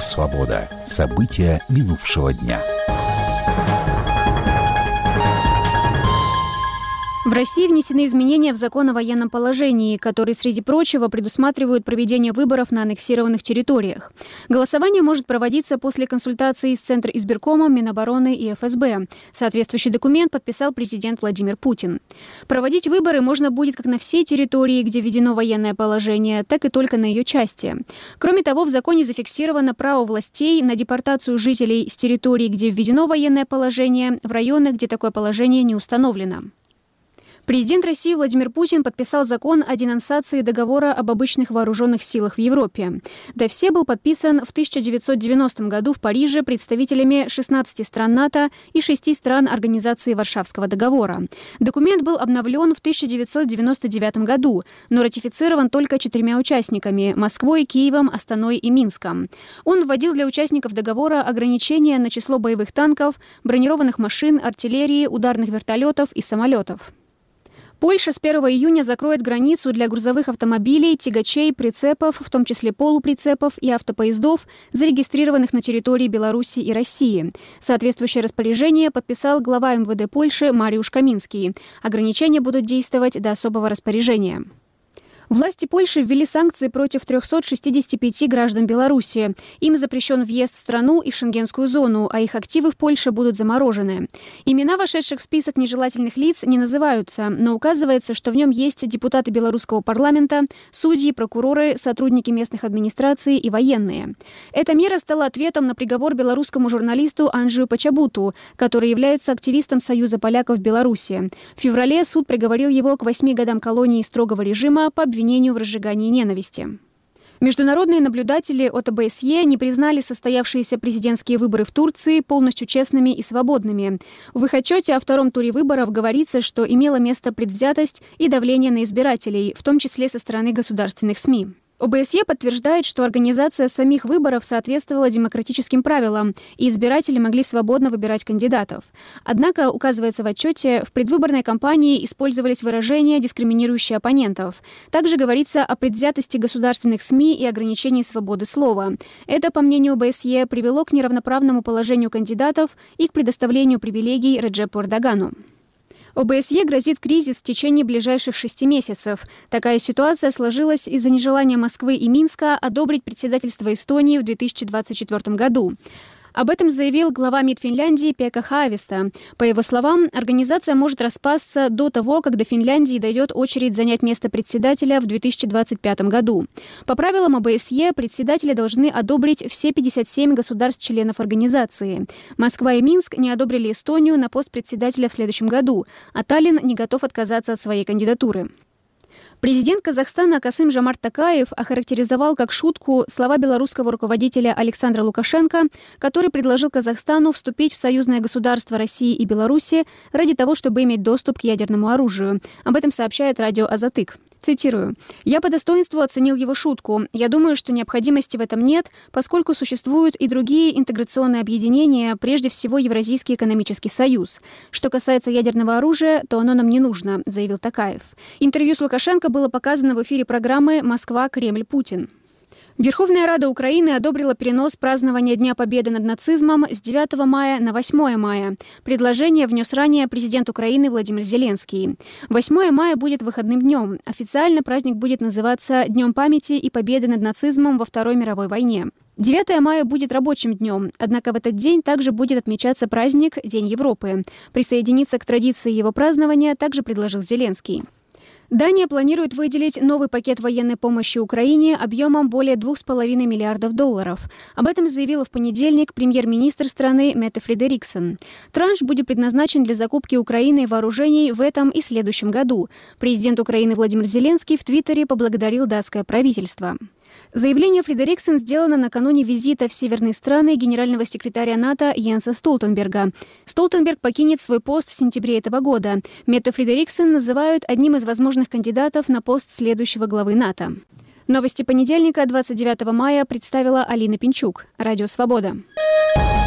«Свобода». События минувшего дня. В России внесены изменения в закон о военном положении, которые, среди прочего, предусматривают проведение выборов на аннексированных территориях. Голосование может проводиться после консультации с Центризбиркомом, Минобороны и ФСБ. Соответствующий документ подписал президент Владимир Путин. Проводить выборы можно будет как на всей территории, где введено военное положение, так и только на ее части. Кроме того, в законе зафиксировано право властей на депортацию жителей с территорий, где введено военное положение, в районах, где такое положение не установлено. Президент России Владимир Путин подписал закон о денонсации договора об обычных вооруженных силах в Европе. ДОВСЕ был подписан в 1990 году в Париже представителями 16 стран НАТО и 6 стран Организации Варшавского договора. Документ был обновлен в 1999 году, но ратифицирован только 4 участниками – Москвой, Киевом, Астаной и Минском. Он вводил для участников договора ограничения на число боевых танков, бронированных машин, артиллерии, ударных вертолетов и самолетов. Польша с 1 июня закроет границу для грузовых автомобилей, тягачей, прицепов, в том числе полуприцепов и автопоездов, зарегистрированных на территории Беларуси и России. Соответствующее распоряжение подписал глава МВД Польши Мариуш Каминский. Ограничения будут действовать до особого распоряжения. Власти Польши ввели санкции против 365 граждан Беларуси. Им запрещен въезд в страну и в шенгенскую зону, а их активы в Польше будут заморожены. Имена вошедших в список нежелательных лиц не называются, но указывается, что в нем есть депутаты белорусского парламента, судьи, прокуроры, сотрудники местных администраций и военные. Эта мера стала ответом на приговор белорусскому журналисту Анджею Почабуту, который является активистом Союза поляков в Беларуси. В феврале суд приговорил его к 8 годам колонии строгого режима по обвинению в разжигании ненависти. Международные наблюдатели от ОБСЕ не признали состоявшиеся президентские выборы в Турции полностью честными и свободными. В их отчете о втором туре выборов говорится, что имела место предвзятость и давление на избирателей, в том числе со стороны государственных СМИ. ОБСЕ подтверждает, что организация самих выборов соответствовала демократическим правилам, и избиратели могли свободно выбирать кандидатов. Однако, указывается в отчете, в предвыборной кампании использовались выражения, дискриминирующие оппонентов. Также говорится о предвзятости государственных СМИ и ограничении свободы слова. Это, по мнению ОБСЕ, привело к неравноправному положению кандидатов и к предоставлению привилегий Реджепу Эрдогану. ОБСЕ грозит кризис в течение ближайших 6 месяцев. Такая ситуация сложилась из-за нежелания Москвы и Минска одобрить председательство Эстонии в 2024 году. Об этом заявил глава МИД Финляндии Пекка Хааvisto. По его словам, организация может распасться до того, как до Финляндии дойдет очередь занять место председателя в 2025 году. По правилам ОБСЕ председатели должны одобрить все 57 государств-членов организации. Москва и Минск не одобрили Эстонию на пост председателя в следующем году, а Таллин не готов отказаться от своей кандидатуры. Президент Казахстана Касым-Жомарт Токаев охарактеризовал как шутку слова белорусского руководителя Александра Лукашенко, который предложил Казахстану вступить в союзное государство России и Беларуси ради того, чтобы иметь доступ к ядерному оружию. Об этом сообщает радио «Азатык». Цитирую. «Я по достоинству оценил его шутку. Я думаю, что необходимости в этом нет, поскольку существуют и другие интеграционные объединения, прежде всего Евразийский экономический союз. Что касается ядерного оружия, то оно нам не нужно», заявил Токаев. Интервью с Лукашенко было показано в эфире программы «Москва, Кремль, Путин». Верховная Рада Украины одобрила перенос празднования Дня Победы над нацизмом с 9 мая на 8 мая. Предложение внес ранее президент Украины Владимир Зеленский. 8 мая будет выходным днем. Официально праздник будет называться Днем памяти и победы над нацизмом во Второй мировой войне. 9 мая будет рабочим днем, однако в этот день также будет отмечаться праздник День Европы. Присоединиться к традиции его празднования также предложил Зеленский. Дания планирует выделить новый пакет военной помощи Украине объемом более $2,5 миллиардов. Об этом заявила в понедельник премьер-министр страны Метте Фредериксен. Транш будет предназначен для закупки Украины вооружений в этом и следующем году. Президент Украины Владимир Зеленский в Твиттере поблагодарил датское правительство. Заявление Фредериксен сделано накануне визита в северные страны генерального секретаря НАТО Йенса Столтенберга. Столтенберг покинет свой пост в сентябре этого года. Метте Фредериксен называют одним из возможных кандидатов на пост следующего главы НАТО. Новости понедельника, 29 мая, представила Алина Пинчук. Радио «Свобода».